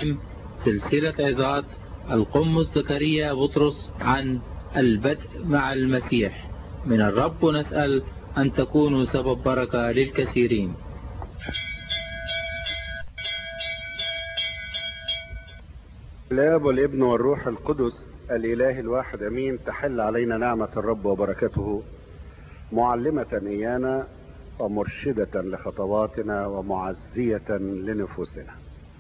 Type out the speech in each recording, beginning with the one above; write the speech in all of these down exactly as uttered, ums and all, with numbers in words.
سلسلة عظات القمص زكريا بطرس عن البدء مع المسيح. من الرب نسأل أن تكونوا سبب بركة للكثيرين. الآب والابن والروح القدس الإله الواحد أمين. تحل علينا نعمة الرب وبركته، معلمة إيانا ومرشدة لخطواتنا ومعزية لنفوسنا.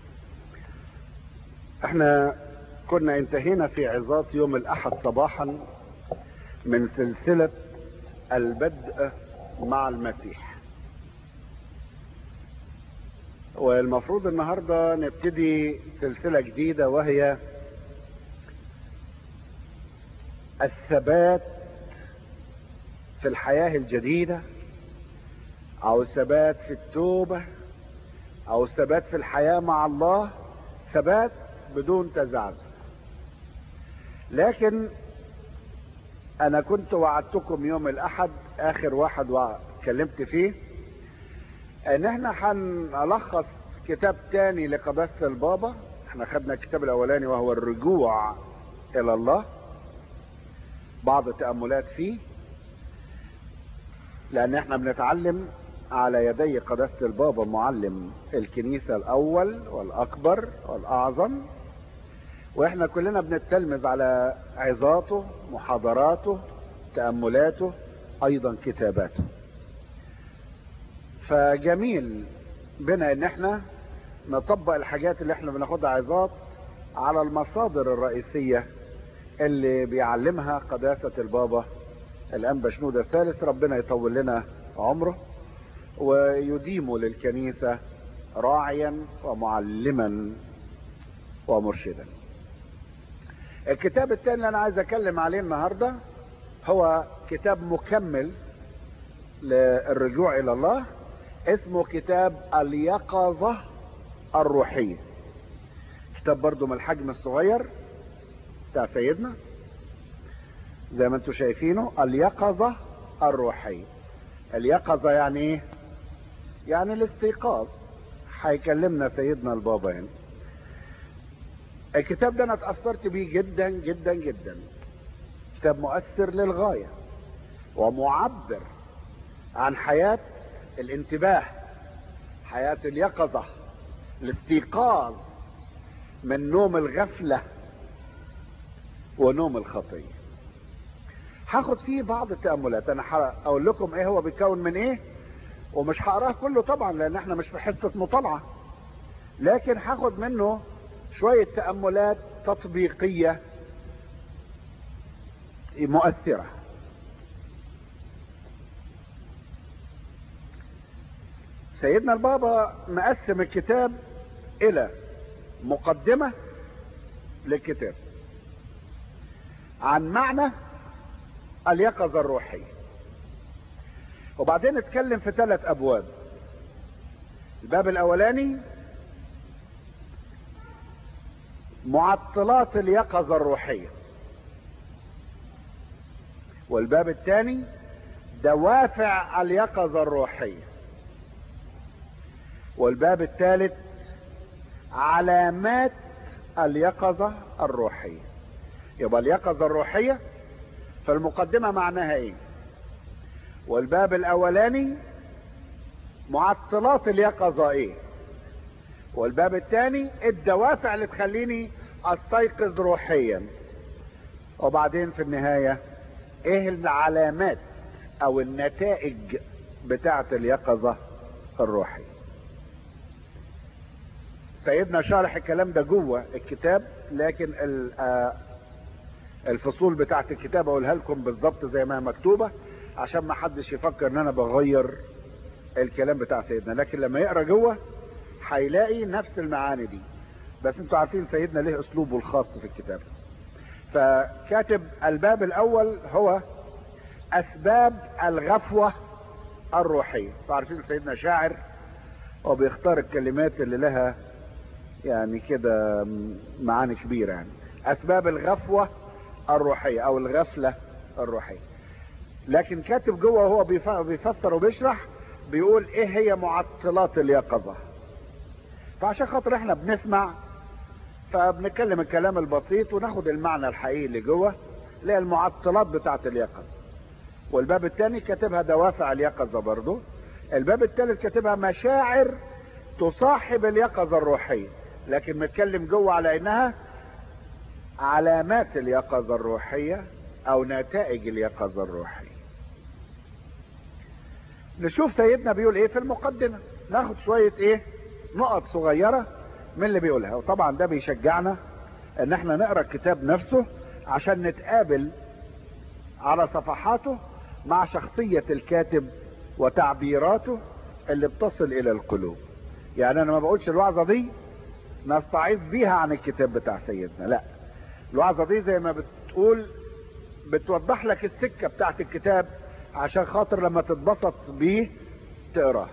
احنا كنا انتهينا في عظات يوم الأحد صباحا من سلسلة البدء مع المسيح، والمفروض النهاردة نبتدي سلسلة جديدة وهي الثبات في الحياة الجديدة، او الثبات في التوبة، او الثبات في الحياة مع الله، ثبات بدون تزعزع. لكن انا كنت وعدتكم يوم الاحد اخر واحد وكلمت فيه ان احنا هنلخص كتاب تاني لقداسة البابا. احنا خدنا الكتاب الاولاني وهو الرجوع الى الله، بعض تأملات فيه، لان احنا بنتعلم على يدي قداسة البابا معلم الكنيسة الاول والاكبر والاعظم، واحنا كلنا بنتلمذ على عظاته، محاضراته، تأملاته، ايضا كتاباته. فجميل بنا ان احنا نطبق الحاجات اللي احنا بناخدها عظات على المصادر الرئيسية اللي بيعلمها قداسة البابا الانبا شنودة الثالث، ربنا يطول لنا عمره ويديم للكنيسة راعيا ومعلما ومرشدا. الكتاب الثاني اللي انا عايز اتكلم عليه النهاردة هو كتاب مكمل للرجوع الى الله، اسمه كتاب اليقظة الروحية. كتاب برضو من الحجم الصغير بتاع سيدنا زي ما انتم شايفينه، اليقظة الروحية. اليقظة يعني ايه؟ يعني الاستيقاظ. هيكلمنا سيدنا البابا هنا. الكتاب ده انا اتأثرت بيه جدا جدا جدا. كتاب مؤثر للغاية ومعبر عن حياة الانتباه، حياة اليقظة، الاستيقاظ من نوم الغفلة ونوم الخطية. هاخد فيه بعض التأملات. انا هقول لكم ايه هو بيتكون من ايه، ومش هقراه كله طبعا لان احنا مش في حصة مطالعة، لكن هاخد منه شوية تأملات تطبيقية مؤثرة. سيدنا البابا مقسم الكتاب الى مقدمة للكتاب عن معنى اليقظة الروحية، وبعدين اتكلم في ثلاث ابواب. الباب الاولاني معطلات اليقظة الروحية، والباب الثاني دوافع اليقظة الروحية، والباب الثالث علامات اليقظة الروحية. يبقى اليقظة الروحية في المقدمة معناها ايه، والباب الاولاني معطلات اليقظة ايه، والباب الثاني الدوافع اللي تخليني استيقظ روحيا، وبعدين في النهاية ايه العلامات او النتائج بتاعة اليقظة الروحية. سيدنا شارح الكلام ده جوه الكتاب، لكن الفصول بتاعت الكتاب اقولها لكم بالظبط زي ما هي مكتوبة عشان ما حدش يفكر ان انا بغير الكلام بتاع سيدنا، لكن لما يقرأ جوه هيلاقي نفس المعاني دي. بس انتوا عارفين سيدنا له اسلوبه الخاص في الكتاب. فكاتب الباب الاول هو اسباب الغفوة الروحية. انتوا عارفين سيدنا شاعر وبيختار الكلمات اللي لها يعني كده معاني كبيرة. يعني اسباب الغفوة الروحية او الغفلة الروحية، لكن كاتب جوه وهو بيفسر وبيشرح بيقول ايه هي معطلات اليقظة. فعشان خاطر احنا بنسمع فبنتكلم الكلام البسيط وناخد المعنى الحقيقي اللي جوه، اللي هي المعطلات بتاعة اليقظة. والباب الثاني كاتبها دوافع اليقظة برضو. الباب الثالث كاتبها مشاعر تصاحب اليقظة الروحية، لكن بنتكلم جوه على انها علامات اليقظة الروحية او نتائج اليقظة الروحية. نشوف سيدنا بيقول ايه في المقدمة، ناخد شوية ايه نقط صغيرة من اللي بيقولها. وطبعا ده بيشجعنا ان احنا نقرأ الكتاب نفسه عشان نتقابل على صفحاته مع شخصية الكاتب وتعبيراته اللي بتصل الى القلوب. يعني انا ما بقولش الوعظة دي نستعيض بيها عن الكتاب بتاع سيدنا، لا، الوعظة دي زي ما بتقول بتوضح لك السكة بتاعت الكتاب عشان خاطر لما تتبسط بيه تقراه.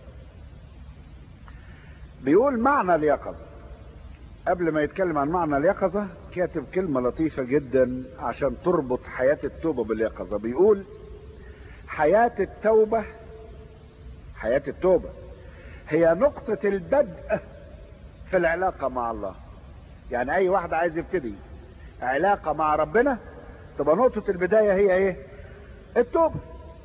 بيقول معنى اليقظة. قبل ما يتكلم عن معنى اليقظة كاتب كلمة لطيفة جدا عشان تربط حياة التوبة باليقظة. بيقول حياة التوبة، حياة التوبة هي نقطة البدء في العلاقة مع الله. يعني اي واحد عايز يبتدي علاقة مع ربنا تبقى نقطة البداية هي ايه؟ التوبة.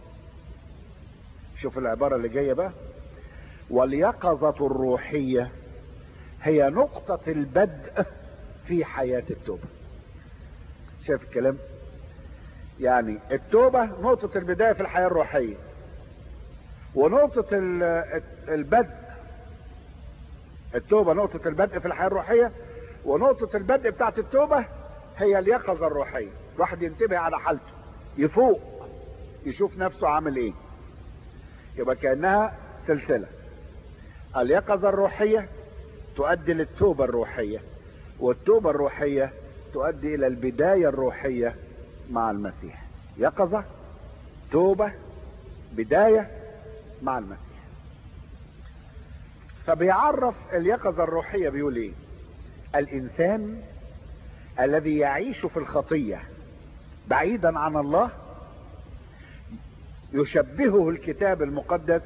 شوف العبارة اللي جاية بقى، واليقظة الروحية هي نقطة البدء في حياة التوبة. شايف الكلام؟ يعني التوبة نقطة البداية في الحياة الروحية، ونقطة البدء، التوبة نقطة البدء في الحياة الروحية، ونقطة البدء بتاعت التوبة هي اليقظة الروحية. الواحد ينتبه على حالته، يفوق، يشوف نفسه عامل ايه. يبقى كأنها سلسلة، اليقظة الروحية تؤدي للتوبة الروحية، والتوبة الروحية تؤدي الى البداية الروحية مع المسيح. يقظة، توبة، بداية مع المسيح. فبيعرف اليقظة الروحية بيقول ايه؟ الانسان الذي يعيش في الخطية بعيدا عن الله يشبهه الكتاب المقدس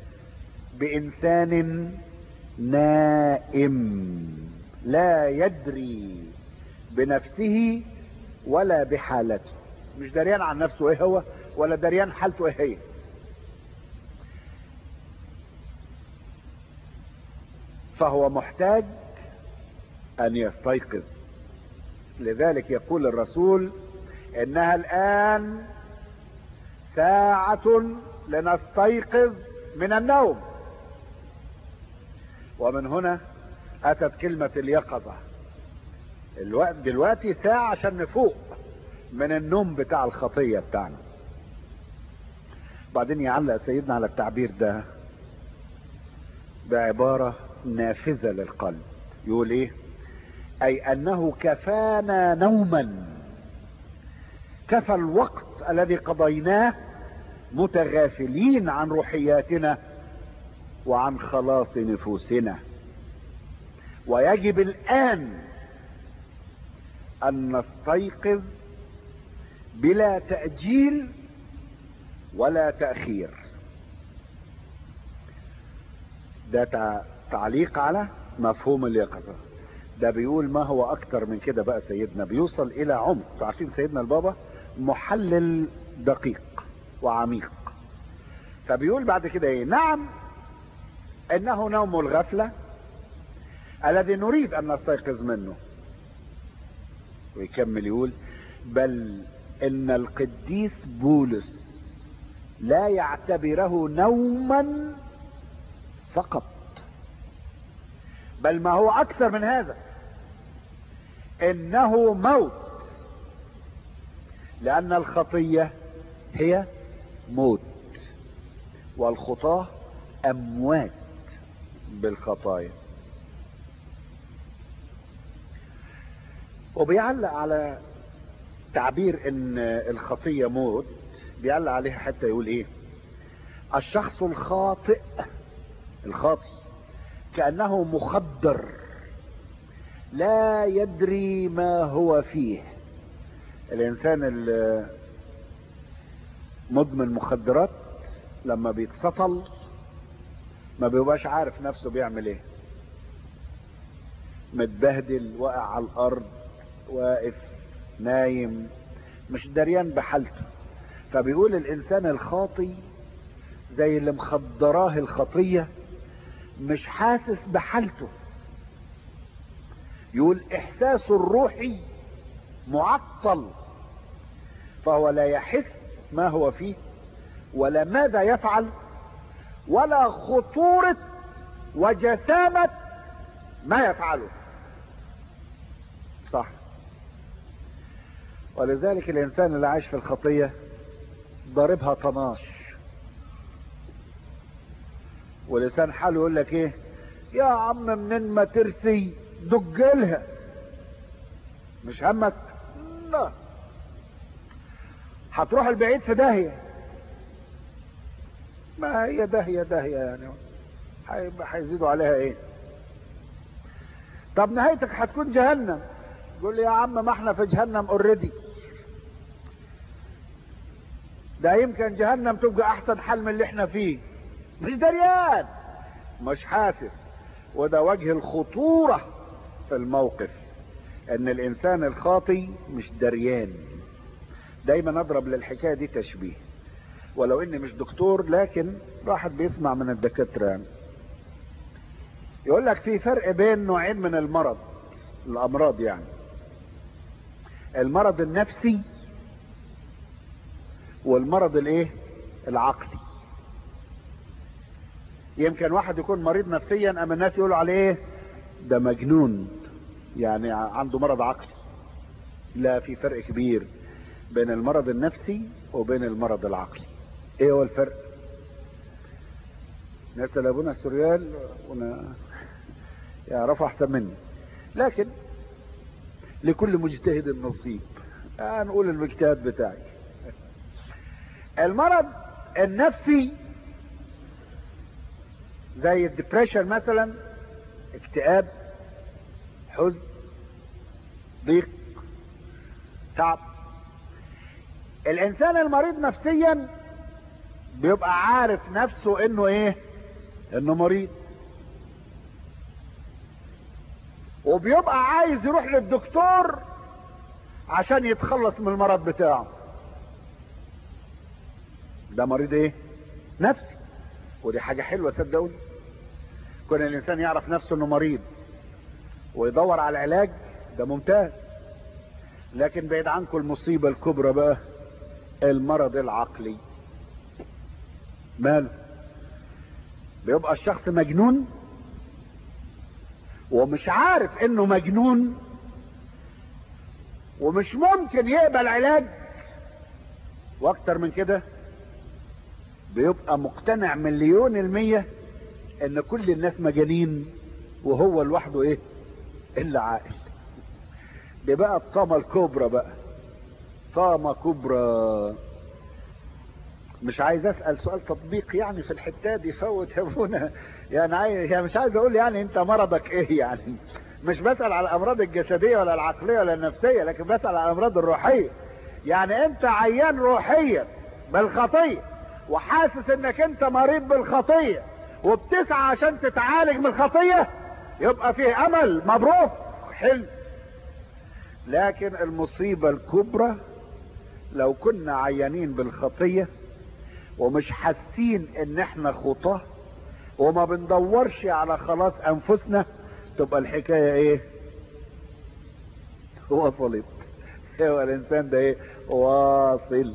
بانسان نائم لا يدري بنفسه ولا بحالته. مش دريان عن نفسه ايه هو، ولا دريان حالته ايه هي. فهو محتاج ان يستيقظ. لذلك يقول الرسول انها الان ساعة لنستيقظ من النوم. ومن هنا اتت كلمة اليقظة. الوقت دلوقتي ساعة عشان نفوق من النوم بتاع الخطية بتاعنا. بعدين يعلق سيدنا على التعبير ده بعبارة نافذة للقلب. يقول ايه؟ اي انه كفانا نوما، كفى الوقت الذي قضيناه متغافلين عن روحياتنا وعن خلاص نفوسنا، ويجب الان ان نستيقظ بلا تأجيل ولا تأخير. ده تعليق على مفهوم اليقظة. ده بيقول ما هو اكتر من كده بقى. سيدنا بيوصل الى عمق. عارفين سيدنا البابا محلل دقيق وعميق. فبيقول بعد كده ايه؟ نعم انه نوم الغفلة الذي نريد ان نستيقظ منه. ويكمل يقول بل ان القديس بولس لا يعتبره نوما فقط، بل ما هو اكثر من هذا، انه موت، لان الخطية هي موت والخطاة اموات بالخطايا. وبيعلق على تعبير ان الخطية موت، بيعلق عليها حتى يقول ايه؟ الشخص الخاطئ الخاطئ كأنه مخدر لا يدري ما هو فيه. الانسان المدمن مخدرات لما بيتسطل ما بيبقاش عارف نفسه بيعمل ايه. متبهدل واقع على الارض واقف نايم مش دريان بحالته. فبيقول الانسان الخاطي زي اللي مخدراه الخطية مش حاسس بحالته. يقول احساسه الروحي معطل، فهو لا يحس ما هو فيه ولا ماذا يفعل ولا خطورة وجسامة ما يفعله. صح. ولذلك الانسان اللي عايش في الخطية ضاربها طناش، ولسان حاله يقول لك ايه يا عم منين ما ترسي دجلها، مش همك. لا، هتروح البعيد في داهية. ما هي داهية داهية يعني، هيزيدوا عليها ايه؟ طب نهايتك هتكون جهنم. يقول لي يا عم ما احنا في جهنم اوريدي، ده يمكن جهنم تبقى احسن حل من اللي احنا فيه. مش دريان، مش حاسس. وده وجه الخطورة في الموقف، ان الانسان الخاطي مش دريان. دايما اضرب للحكاية دي تشبيه، ولو اني مش دكتور لكن واحد بيسمع من الدكاترة يعني. يقول لك في فرق بين نوعين من المرض، الامراض يعني، المرض النفسي والمرض الايه العقلي. يمكن واحد يكون مريض نفسيا اما الناس يقولوا عليه ايه ده مجنون، يعني عنده مرض عقلي. لا، في فرق كبير بين المرض النفسي وبين المرض العقلي. ايه هو الفرق؟ نسأل ابونا السوريال يعرفوا احسن مني، لكن لكل مجتهد نصيب. هنقول المجتهد بتاعي. المرض النفسي زي الدبريشن مثلا، اكتئاب، حزن، ضيق، تعب. الانسان المريض نفسيا بيبقى عارف نفسه انه ايه انه مريض، وبيبقى عايز يروح للدكتور عشان يتخلص من المرض بتاعه. ده مريض ايه نفسي، ودي حاجة حلوة صدقوني. كون الانسان يعرف نفسه انه مريض ويدور على العلاج ده ممتاز. لكن بعيد عنكم المصيبة الكبرى بقى، المرض العقلي. ماله؟ بيبقى الشخص مجنون ومش عارف انه مجنون، ومش ممكن يقبل علاج، واكتر من كده بيبقى مقتنع مليون المية ان كل الناس مجانين وهو لوحده ايه الا عاقل. دي بقى الطامة الكبرى بقى، طامة كبرى. مش عايز اسأل سؤال تطبيق يعني في الحتة دي، فوت يا ابونا يعني. عايز يعني مش عايز اقول يعني انت مرضك ايه يعني. مش بسأل على الامراض الجسدية ولا العقلية ولا النفسية، لكن بسأل على الامراض الروحية. يعني انت عيان روحيا بالخطية وحاسس انك انت مريض بالخطية وبتسعى عشان تتعالج من الخطية، يبقى فيه امل. مبروك، حلو. لكن المصيبة الكبرى لو كنا عيانين بالخطية ومش حاسين ان احنا خطاه وما بندورش على خلاص انفسنا، تبقى الحكاية ايه وصلت. هو الانسان ده ايه واصل.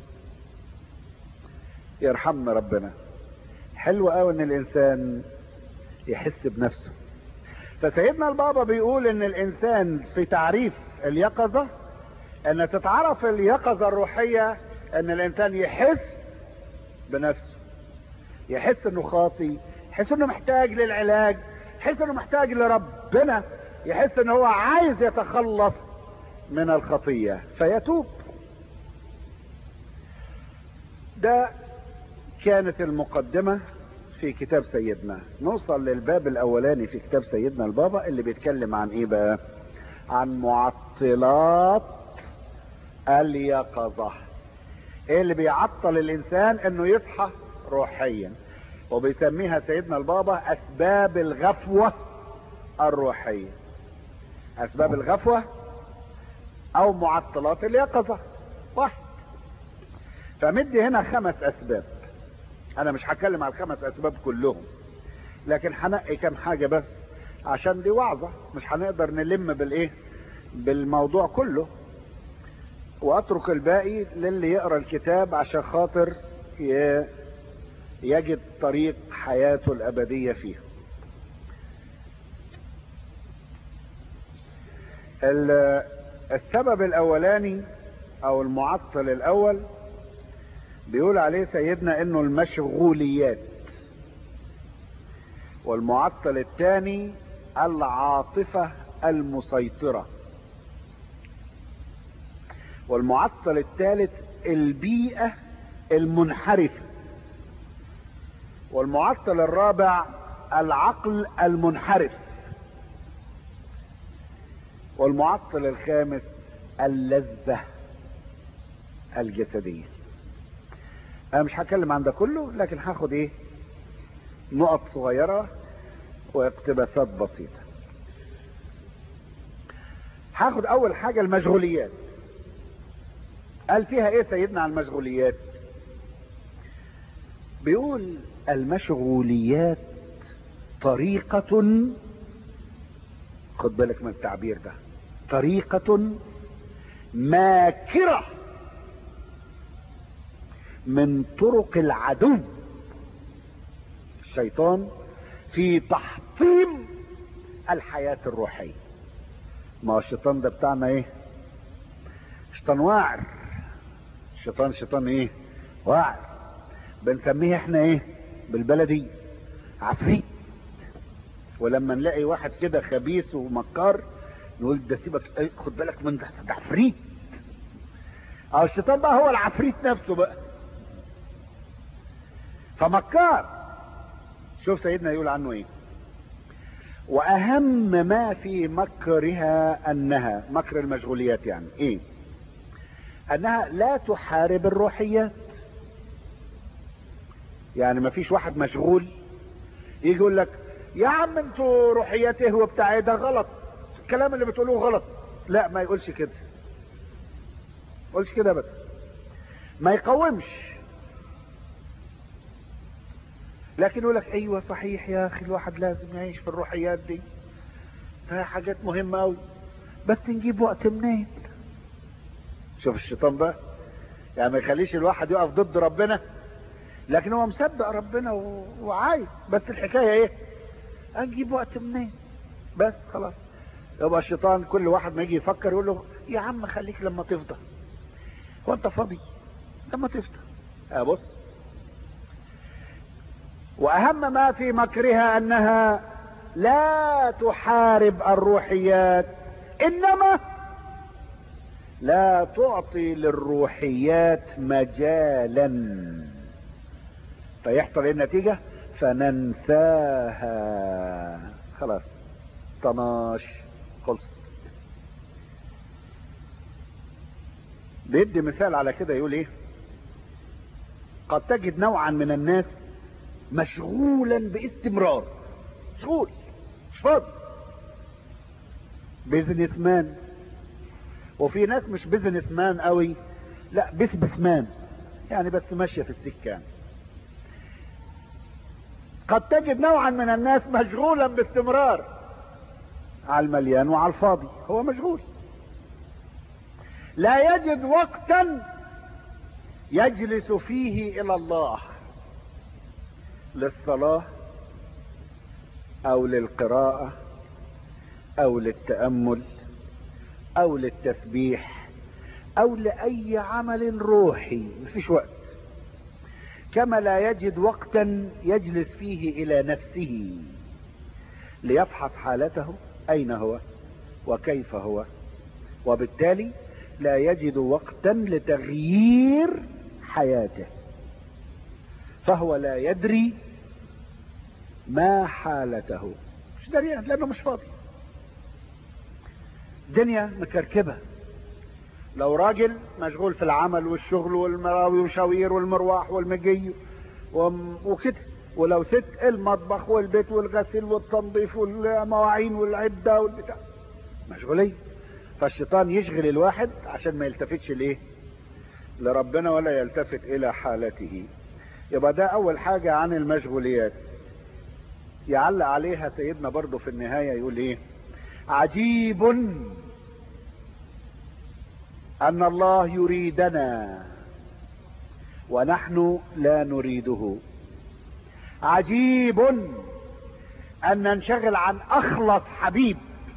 يرحمنا ربنا. حلو قوي ان الانسان يحس بنفسه. فسيدنا البابا بيقول ان الانسان في تعريف اليقظة، ان تتعرف اليقظة الروحية ان الانسان يحس بنفسه، يحس انه خاطي، يحس انه محتاج للعلاج، يحس انه محتاج لربنا، يحس انه هو عايز يتخلص من الخطية فيتوب. ده كانت المقدمة في كتاب سيدنا. نوصل للباب الاولاني في كتاب سيدنا البابا اللي بيتكلم عن ايه بقى؟ عن معطلات اليقظة. ايه اللي بيعطل الانسان انه يصحى روحيا؟ وبيسميها سيدنا البابا اسباب الغفوة الروحية. اسباب الغفوة او معطلات اليقظة واحد. فمدي هنا خمس اسباب. انا مش هتكلم على الخمس اسباب كلهم، لكن هنقي كام حاجة بس عشان دي وعظة، مش هنقدر نلم بالايه بالموضوع كله، واترك الباقي للي يقرأ الكتاب عشان خاطر يجد طريق حياته الابدية فيه. السبب الاولاني او المعطل الاول بيقول عليه سيدنا انه المشغوليات، والمعطل الثاني العاطفة المسيطرة، والمعطل الثالث البيئة المنحرفة، والمعطل الرابع العقل المنحرف، والمعطل الخامس اللذة الجسدية. انا مش هتكلم عن ده كله، لكن هاخد ايه نقط صغيرة واقتباسات بسيطة. هاخد اول حاجة المشغوليات. قال فيها ايه سيدنا عن المشغوليات؟ بيقول المشغوليات طريقة، خد بالك من التعبير ده، طريقة ماكرة من طرق العدو الشيطان في تحطيم الحياة الروحية. ما هو الشيطان ده بتاعنا ايه؟ شيطان واعر. الشيطان شيطان ايه؟ واعر. بنسميه احنا ايه بالبلدي؟ عفريت. ولما نلاقي واحد كده خبيث ومكار نقول ده سيبك ايه، خد بالك من ده، ده عفريت. او الشيطان بقى هو العفريت نفسه بقى، فمكار. شوف سيدنا يقول عنه ايه: واهم ما في مكرها انها، مكر المشغوليات يعني ايه؟ انها لا تحارب الروحيات. يعني ما فيش واحد مشغول يجي يقول لك يا عم انتوا روحيات ايه وبتاع ايه، ده غلط، الكلام اللي بتقولوه غلط. لا، ما يقولش كده، ما يقولش كده ابدا، ما يقاومش، لكن يقول لك ايوه صحيح يا اخي، الواحد لازم يعيش في الروحيات دي، فيها حاجات مهمه قوي، بس نجيب وقت منين؟ شوف الشيطان بقى، يعني ما يخليش الواحد يقف ضد ربنا، لكن هو مصدق ربنا وعايز، بس الحكايه ايه؟ نجيب وقت منين؟ بس خلاص. يبقى الشيطان كل واحد ما يجي يفكر يقول له يا عم خليك لما تفضى، هو انت فاضي لما تفضى؟ اه بص، واهم ما في مكرها انها لا تحارب الروحيات، انما لا تعطي للروحيات مجالا، فيحصل ايه النتيجة؟ فننساها، خلاص طناش، خلصت. بيدي مثال على كده، يقول ايه: قد تجد نوعا من الناس مشغولا باستمرار، مشغول مش فاضي، بيزنس مان. وفي ناس مش بيزنس مان قوي، لا بسبس مان، يعني بس ماشيه في السكه يعني. قد تجد نوعا من الناس مشغولا باستمرار على المليان وعلى الفاضي، هو مشغول، لا يجد وقتا يجلس فيه الى الله، للصلاة او للقراءة او للتأمل او للتسبيح او لاي عمل روحي، مفيش وقت. كما لا يجد وقتا يجلس فيه الى نفسه ليفحص حالته، اين هو وكيف هو، وبالتالي لا يجد وقتا لتغيير حياته، فهو لا يدري ما حالته، مش دريان لانه مش فاضي. دنيا مكركبة. لو راجل مشغول في العمل والشغل والمراوي والمشاوير والمرواح والمجي وكده، ولو ست المطبخ والبيت والغسيل والتنظيف والمواعين والعدة والبتاع، مشغولية. فالشيطان يشغل الواحد عشان ما يلتفتش ليه لربنا ولا يلتفت الى حالته. يبقى ده اول حاجة عن المشغوليات. يعلق عليها سيدنا برضو في النهاية يقول ايه؟ عجيب ان الله يريدنا ونحن لا نريده. عجيب ان ننشغل عن اخلص حبيب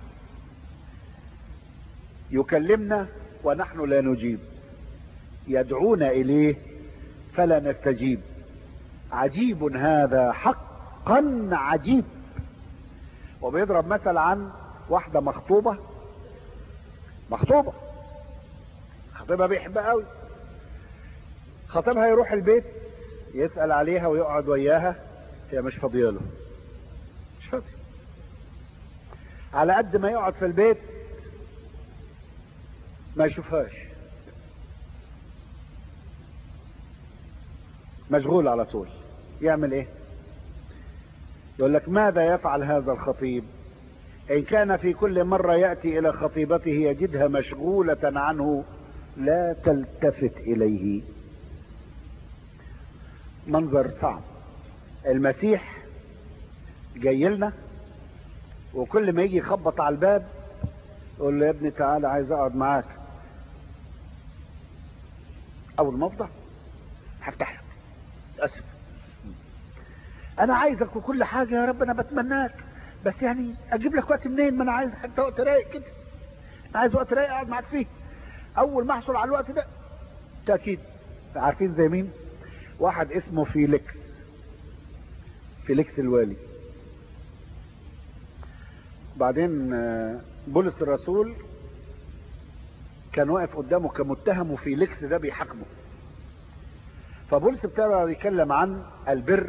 يكلمنا ونحن لا نجيب، يدعونا اليه فلا نستجيب. عجيب هذا، حقا عجيب. وبيضرب مثل عن واحدة مخطوبة مخطوبة خطيبها بيحبها قوي، خطيبها يروح البيت يسأل عليها ويقعد وياها، هي مش فاضية له، مش فاضية. على قد ما يقعد في البيت ما يشوفهاش، مشغول على طول. يعمل ايه؟ يقول لك ماذا يفعل هذا الخطيب ان كان في كل مرة يأتي الى خطيبته يجدها مشغولة عنه لا تلتفت اليه. منظر صعب. المسيح جاي لنا وكل ما يجي يخبط على الباب يقول له يا ابني تعالى عايز اقعد معاك. اول ما افضى هفتح لك، اسف انا عايزك وكل حاجة يا رب، انا بتمناك، بس يعني اجيب لك وقت منين؟ ما انا عايز حتى وقت رايق كده، انا عايز وقت رايق اقعد معاك فيه. اول ما احصل على الوقت ده تأكيد. عارفين زي مين؟ واحد اسمه فيليكس، فيليكس الوالي. بعدين بولس الرسول كان واقف قدامه كمتهم وفيليكس ده بيحاكمه. فبولس ابتدى يتكلم عن البر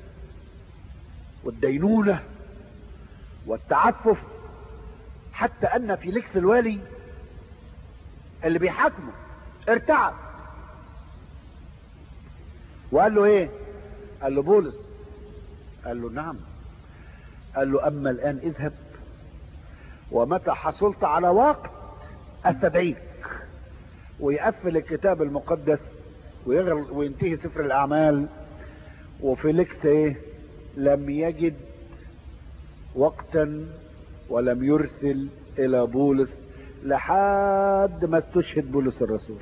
والدينونة والتعفف، حتى ان فيليكس الوالي اللي بيحاكمه ارتعب وقال له ايه؟ قال له بولس، قال له نعم. قال له اما الان اذهب، ومتى حصلت على وقت استدعيك. ويقفل الكتاب المقدس وينتهي سفر الاعمال. وفيليكس ايه؟ لم يجد وقتا ولم يرسل الى بولس لحد ما استشهد بولس الرسول.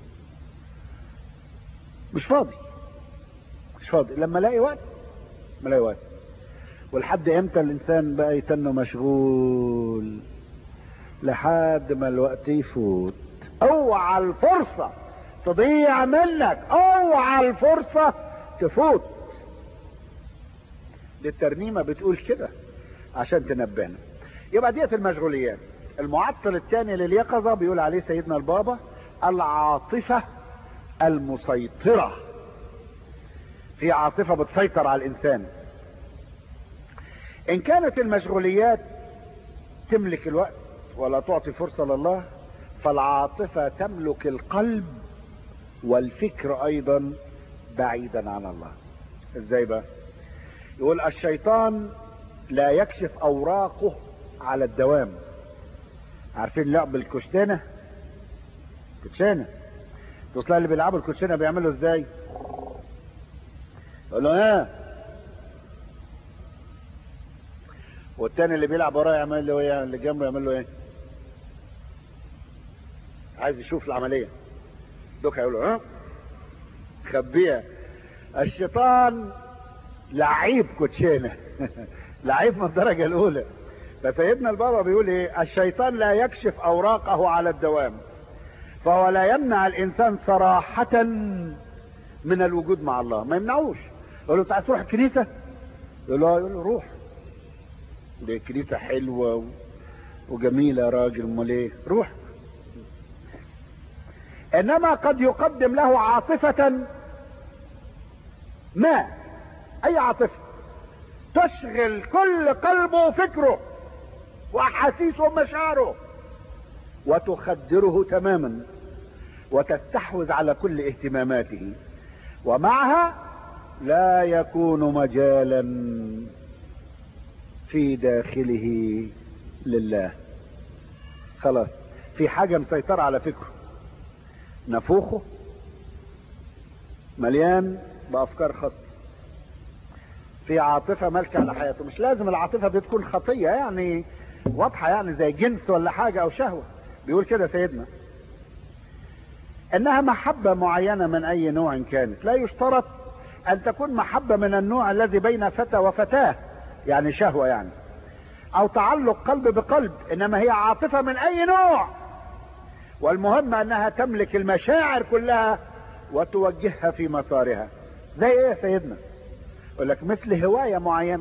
مش فاضي، مش فاضي. لما الاقي وقت ما الاقي وقت. ولحد امتى الانسان بقى يتنه مشغول؟ لحد ما الوقت يفوت. اوعى الفرصة تضيع منك، اوعى الفرصة تفوت. دي الترنيمة بتقول كده عشان تنبهنا. يبقى ديت المشغوليات. المعطل الثاني لليقظة بيقول عليه سيدنا البابا العاطفة المسيطرة. في عاطفة بتسيطر على الانسان. ان كانت المشغوليات تملك الوقت ولا تعطي فرصة لله، فالعاطفة تملك القلب والفكر ايضا بعيدا عن الله. ازاي بقى؟ يقول الشيطان لا يكشف اوراقه على الدوام. عارفين لعب الكشتانة؟ كوتشانة. توصل اللي بيلعبوا الكوتشانة بيعملوا ازاي؟ يقول له ها، والتاني اللي بيلعب وراه يعمل له ايه؟ اللي جنبه يعمل له ايه؟ عايز يشوف العملية. دوك هيقول له ها، خبيها. الشيطان لعيب كوتشينة لعيب من الدرجة الأولى. فسيدنا البابا بيقول ايه؟ الشيطان لا يكشف أوراقه على الدوام، فهو لا يمنع الإنسان صراحة من الوجود مع الله. ما يمنعوش. يقول له تعال تروح الكنيسة؟ يقول له يقول له روح، دي الكنيسة حلوة وجميلة يا راجل، امال ايه؟ روح. انما قد يقدم له عاطفة ما، اي عاطفة تشغل كل قلبه وفكره واحاسيسه ومشاعره وتخدره تماما وتستحوذ على كل اهتماماته، ومعها لا يكون مجالا في داخله لله. خلاص في حاجة مسيطرة على فكره، نفوخه مليان بأفكار خاصة، في عاطفة مالكة على حياته. مش لازم العاطفة دي تكون خطية يعني واضحة، يعني زي جنس ولا حاجة أو شهوة. بيقول كده سيدنا إنها محبة معينة من أي نوع كانت، لا يشترط أن تكون محبة من النوع الذي بين فتى وفتاة يعني شهوة يعني، أو تعلق قلب بقلب، إنما هي عاطفة من أي نوع، والمهم أنها تملك المشاعر كلها وتوجهها في مسارها. زي إيه يا سيدنا؟ يقول لك مثل هواية معينة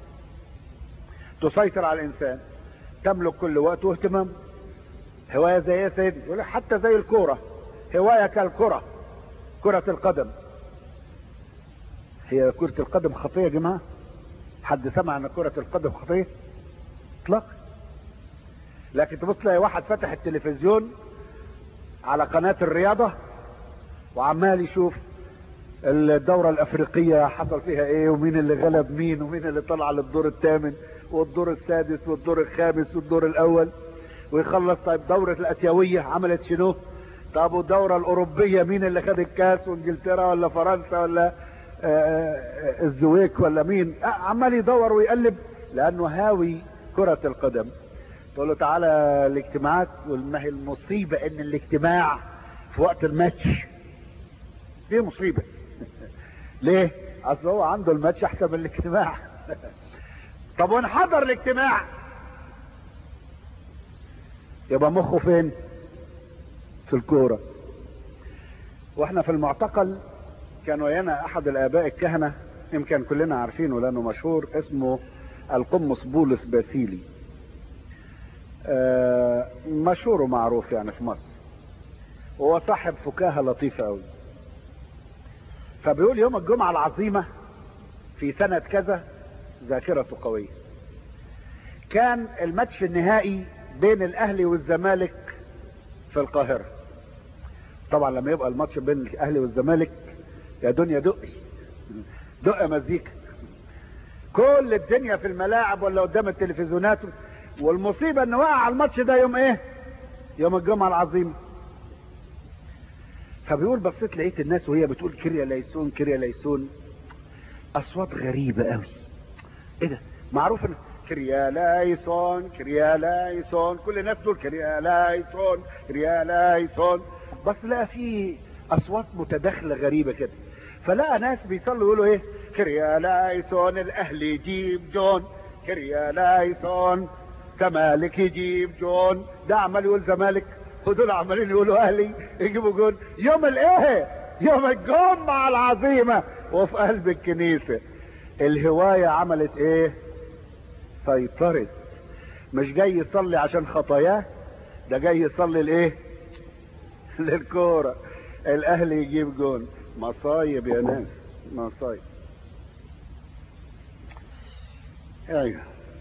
تسيطر على الإنسان، تملك كل وقت واهتمام. هواية زي إيه يا سيدنا؟ يقول لك حتى زي الكورة، هواية كالكرة، كرة القدم. هي كرة القدم خطية يا جماعة؟ حد سمع ان كرة القدم خطية؟ اطلاق. لكن تبص تلاقي واحد فتح التلفزيون على قناة الرياضة وعمال يشوف الدورة الافريقية حصل فيها ايه، ومين اللي غلب مين، ومين اللي طلع للدور الثامن والدور السادس والدور الخامس والدور الاول، ويخلص طيب دورة الاسيوية عملت شنو، طب والدورة الاوروبية مين اللي خد الكاس، وانجلترا ولا فرنسا ولا الزويك ولا مين، عمال يدور ويقلب لانه هاوي كرة القدم. تقول له تعالى الاجتماعات، وما هي المصيبة ان الاجتماع في وقت الماتش، دي مصيبة. ليه؟ اصل هو عنده الماتش احسن من الاجتماع. طب ونحضر الاجتماع يبقى مخه فين؟ في الكورة. واحنا في المعتقل كان ويانا احد الاباء الكهنة، يمكن كلنا عارفينه لانه مشهور، اسمه القمص بولس باسيلي، آه مشهور ومعروف يعني في مصر، وهو صاحب فكاهة لطيفة قوي. فبيقول يوم الجمعة العظيمة في سنة كذا، ذاكرته قوية، كان الماتش النهائي بين الاهلي والزمالك في القاهرة. طبعا لما يبقى الماتش بين الاهلي والزمالك يا دنيا دقي دق مزيكا، كل الدنيا في الملاعب ولا قدام التلفزيونات. والمصيبة ان وقع على الماتش ده يوم ايه؟ يوم الجمعة العظيمة. فبيقول بصيت لقيت الناس وهي بتقول كريا ليسون كريا ليسون، اصوات غريبة قوي. ايه ده؟ معروف ان كريا ليسون كريا ليسون، كل الناس تقول كريا ليسون كريا ليسون، بس لقى في اصوات متداخلة غريبة كده. فلقى ناس بيصلوا يقولوا ايه؟ كريا ليسون الاهلي يجيب جون، كريا ليسون زمالك يجيب جون. ده عمال يقول زمالك ودول عمالين يقولوا اهلي يجيبوا جون. يوم الايه؟ يوم الجمعة العظيمة وفي قلب الكنيسة. الهواية عملت ايه؟ سيطرت. مش جاي يصلي عشان خطاياه، ده جاي يصلي لايه؟ للكورة، الاهلي يجيب جون. مصايب يا ناس، مصايب. ايوه.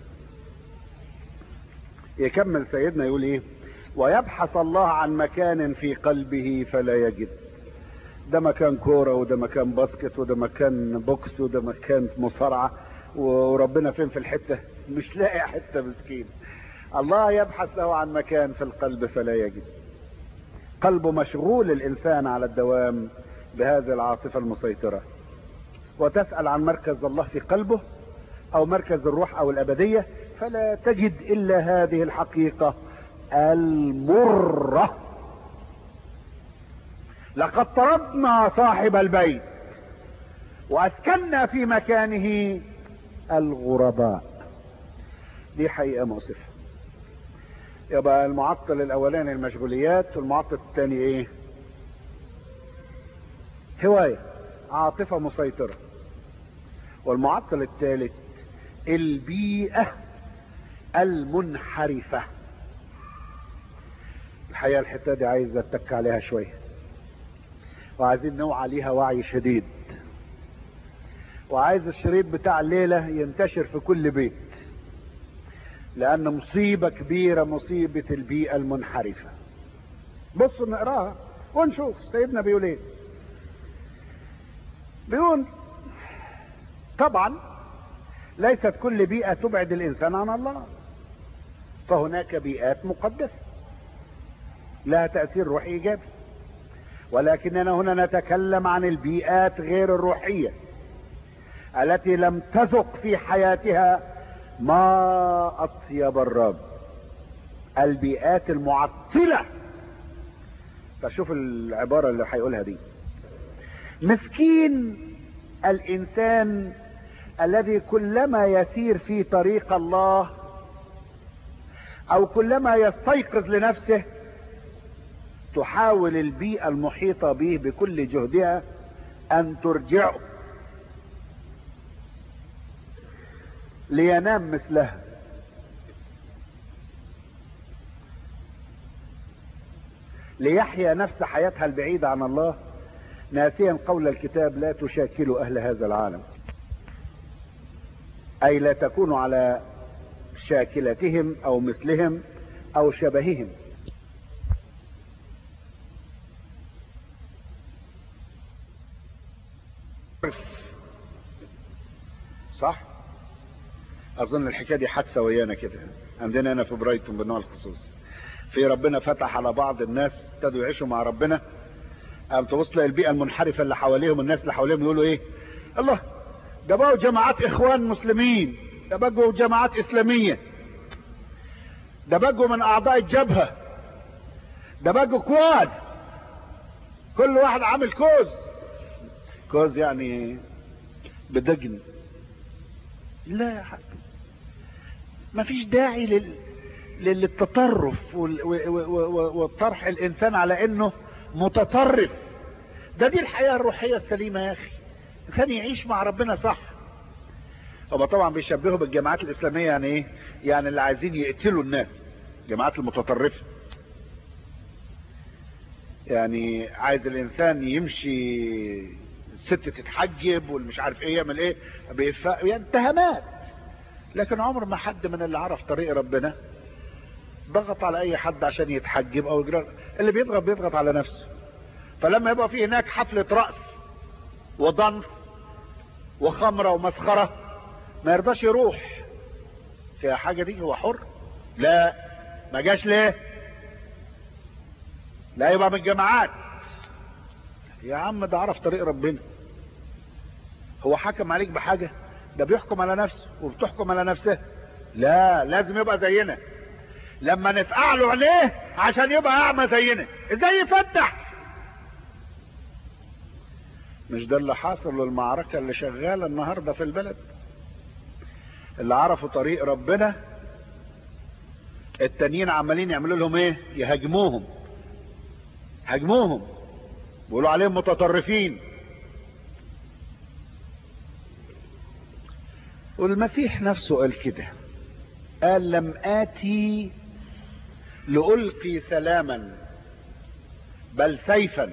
يكمل سيدنا يقول ايه؟ ويبحث الله عن مكان في قلبه فلا يجد. ده مكان كورة، وده مكان باسكت، وده مكان بوكس، وده مكان مصارعة، وربنا فين في الحتة؟ مش لاقي حتة مسكين. الله يبحث له عن مكان في القلب فلا يجد. قلبه مشغول الانسان على الدوام بهذه العاطفة المسيطرة. وتسأل عن مركز الله في قلبه او مركز الروح او الابدية، فلا تجد الا هذه الحقيقة المرة: لقد طردنا صاحب البيت واسكننا في مكانه الغرباء. دي حقيقة مؤسفة. يبقى المعطل الاولاني المشغوليات، والمعطل الثاني ايه؟ هواية، عاطفة مسيطرة. والمعطل الثالث البيئة المنحرفة. الحقيقة الحتة دي عايز اتك عليها شوية، وعايزين نوعى ليها وعي شديد، وعايز الشريط بتاع الليلة ينتشر في كل بيت، لان مصيبة كبيرة، مصيبة البيئة المنحرفة. بصوا نقراها ونشوف سيدنا بيقول ايه. بيقول طبعا ليست كل بيئة تبعد الانسان عن الله، فهناك بيئات مقدسة. لها تأثير روحي إيجابي. ولكننا هنا نتكلم عن البيئات غير الروحية التي لم تذق في حياتها ما أطيب الرب، البيئات المعطلة. فشوف العبارة اللي هيقولها دي: مسكين الإنسان الذي كلما يسير في طريق الله أو كلما يستيقظ لنفسه تحاول البيئة المحيطة به بكل جهدها أن ترجعه لينام مثلها. ليحيا نفس حياتها البعيدة عن الله، ناسيا قول الكتاب: لا تشاكلوا أهل هذا العالم، أي لا تكونوا على شاكلتهم أو مثلهم أو شبههم. صح؟ أظن الحكاية دي حادثة ويانا كده عندنا هنا في برايتون بالنوع الخصوصي. في ربنا فتح على بعض الناس ابتدوا يعيشوا مع ربنا، قام تبص البيئة المنحرفة اللي حواليهم، الناس اللي حواليهم يقولوا ايه؟ الله، ده بقوا جماعات اخوان مسلمين، ده بقوا جماعات اسلامية، ده بقوا من اعضاء الجبهة، ده بقوا كواد، كل واحد عامل كوز. كوز يعني بدجن. لا يا حبيبي، مفيش داعي لل... للتطرف وال... والطرح الانسان على انه متطرف. ده دي الحياة الروحية السليمة يا اخي، الانسان يعيش مع ربنا صح. هما طبعا بيشبهوا بالجماعات الاسلامية، يعني ايه؟ يعني اللي عايزين يقتلوا الناس، جماعات المتطرفة. يعني عايز الانسان يمشي، الست تتحجب والمش عارف ايه يعمل ايه، بيفق... يعني اتهامات. لكن عمر ما حد من اللي عرف طريق ربنا ضغط على اي حد عشان يتحجب او يجرى. اللي بيضغط بيضغط على نفسه. فلما يبقى في هناك حفلة رقص وضنس وخمرة ومسخرة ما يرضاش يروح فيها حاجة دي، هو حر. لا، ما جاش ليه؟ لا يبقى من الجماعات. يا عم ده عرف طريق ربنا، هو حكم عليك بحاجة؟ ده بيحكم على نفسه وبتحكم على نفسه. لا، لازم يبقى زينا. لما نفقع له عينيه عشان يبقى اعمى زينا، ازاي يفتح؟ مش ده اللي حاصل للمعركة اللي شغالة النهاردة في البلد؟ اللي عرفوا طريق ربنا التانيين عمالين يعملوا لهم ايه؟ يهاجموهم هاجموهم بيقولوا عليهم متطرفين. والمسيح نفسه قال كده، قال: لم آتي لألقي سلاما بل سيفا.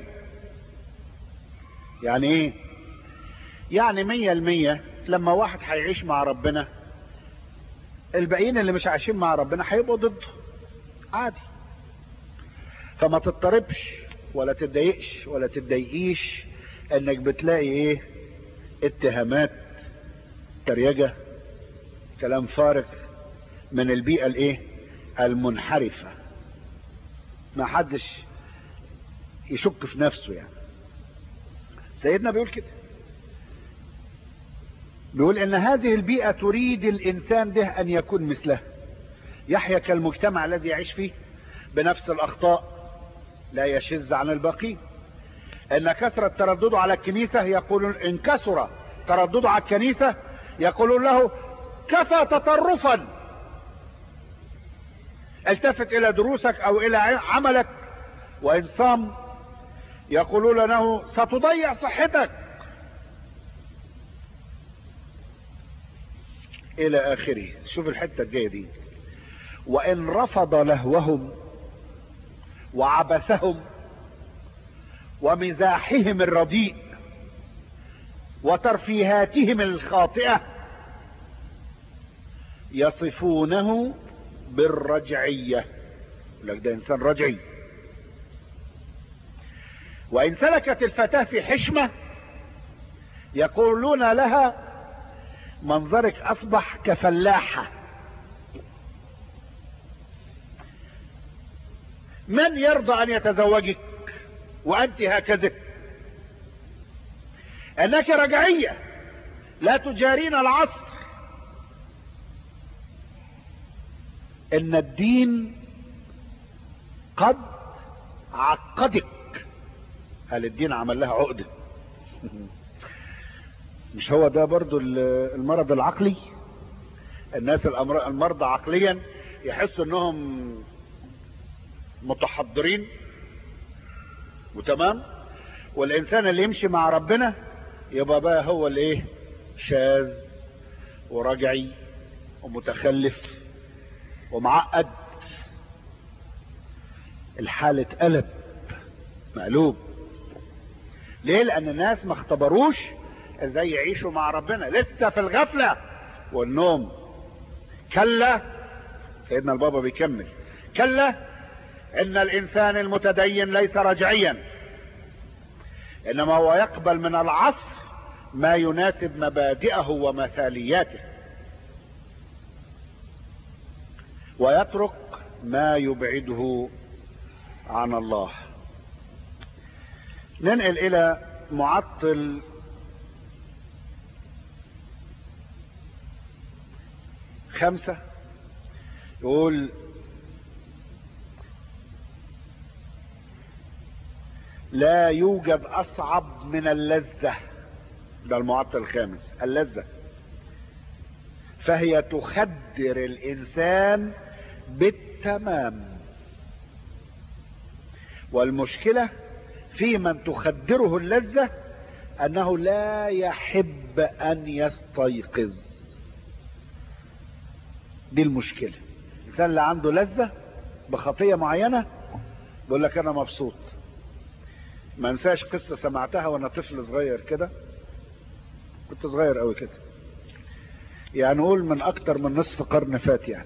يعني ايه؟ يعني مية المية لما واحد هيعيش مع ربنا، الباقيين اللي مش عايشين مع ربنا هيبقوا ضده عادي. فما تضطربش ولا تتضايقش ولا تتضايقيش انك بتلاقي ايه؟ اتهامات، تريجة، كلام فارغ من البيئة الايه؟ المنحرفة. ما حدش يشك في نفسه. يعني سيدنا بيقول كده، بيقول ان هذه البيئة تريد الانسان ده ان يكون مثلها، يحيا كالمجتمع الذي يعيش فيه بنفس الاخطاء، لا يشذ عن الباقي. ان كثرة تردده على الكنيسة يقولون، ان كثر تردده على الكنيسة يقولون له: كفى تطرفا، التفت الى دروسك او الى عملك. وان صام يقولون له: ستضيع صحتك، الى اخره. شوف الحتة الجاية دي: وان رفض لهوهم وعبثهم ومزاحهم الرديء وترفيهاتهم الخاطئة يصفونه بالرجعية. يقول لك ده انسان رجعي. وان سلكت الفتاة في حشمة يقولون لها: منظرك اصبح كفلاحة. من يرضى ان يتزوجك وانت هكذا؟ انك رجعية لا تجارين العصر. ان الدين قد عقدك. هل الدين عمل لها عقدة؟ مش هو ده برضو المرض العقلي؟ الناس المرضى عقليا يحسوا انهم متحضرين وتمام، والانسان اللي يمشي مع ربنا يبقى بقى هو الايه؟ شاذ ورجعي ومتخلف ومعقد. الحالة قلب مقلوب. ليه؟ لان الناس ما اختبروش ازاي يعيشوا مع ربنا، لسه في الغفلة والنوم. كلا، سيدنا البابا بيكمل، كلا ان الانسان المتدين ليس رجعيا، انما هو يقبل من العصر ما يناسب مبادئه ومثالياته، ويترك ما يبعده عن الله. ننقل الى معطل خمسة، يقول لا يوجد اصعب من اللذة. ده المعطل الخامس، اللذة، فهي تخدر الانسان بالتمام. والمشكلة في من تخدره اللذة انه لا يحب ان يستيقظ. دي المشكلة. الانسان اللي عنده لذة بخطية معينة بيقول لك انا مبسوط. ما انساش قصة سمعتها وانا طفل صغير كده، كنت صغير قوي كده، يعني نقول من اكتر من نصف قرن فات يعني.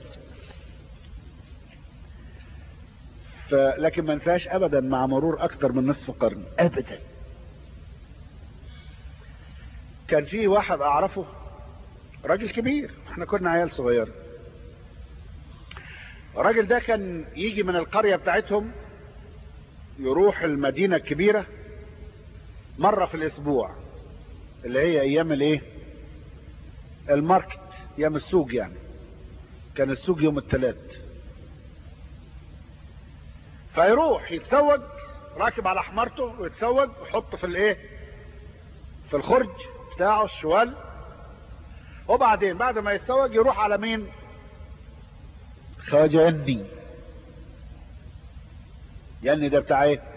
ف... لكن ما انساش ابدا مع مرور اكتر من نصف قرن ابدا. كان في واحد اعرفه راجل كبير، احنا كنا عيال صغير. الراجل ده كان يجي من القرية بتاعتهم يروح المدينة الكبيرة مرة في الاسبوع، اللي هي ايام الايه؟ الماركت، ايام السوق يعني. كان السوق يوم الثلاث. فيروح يتسوق راكب على حمارته ويتسوق ويحط في الايه؟ في الخرج بتاعه الشوال. وبعدين بعد ما يتسوق يروح على مين؟ خواجة يني. يني ده بتاع ايه؟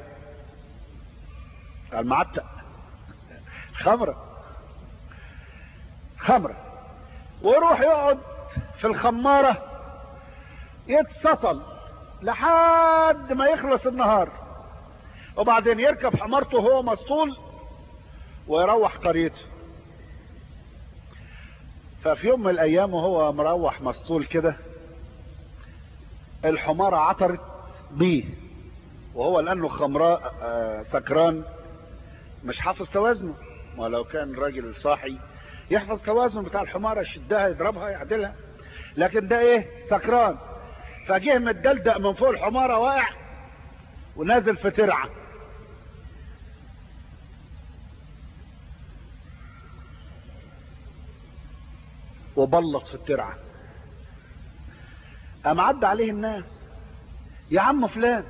المعتق، خمرة خمرة. ويروح يقعد في الخمارة يتسطل لحد ما يخلص النهار، وبعدين يركب حمارته وهو مسطول ويروح قريته. ففي يوم من الايام وهو مروح مسطول كده الحمارة عثرت بيه، وهو لانه خمراء سكران مش حافظ توازنه. ولو كان راجل صاحي يحفظ توازن بتاع الحمارة، يشدها يضربها يعدلها، لكن ده ايه؟ سكران. فجه متدلدق من فوق الحمارة واقع ونازل في ترعة. وبلط في الترعة. قام عدى عليه الناس، يا عم فلان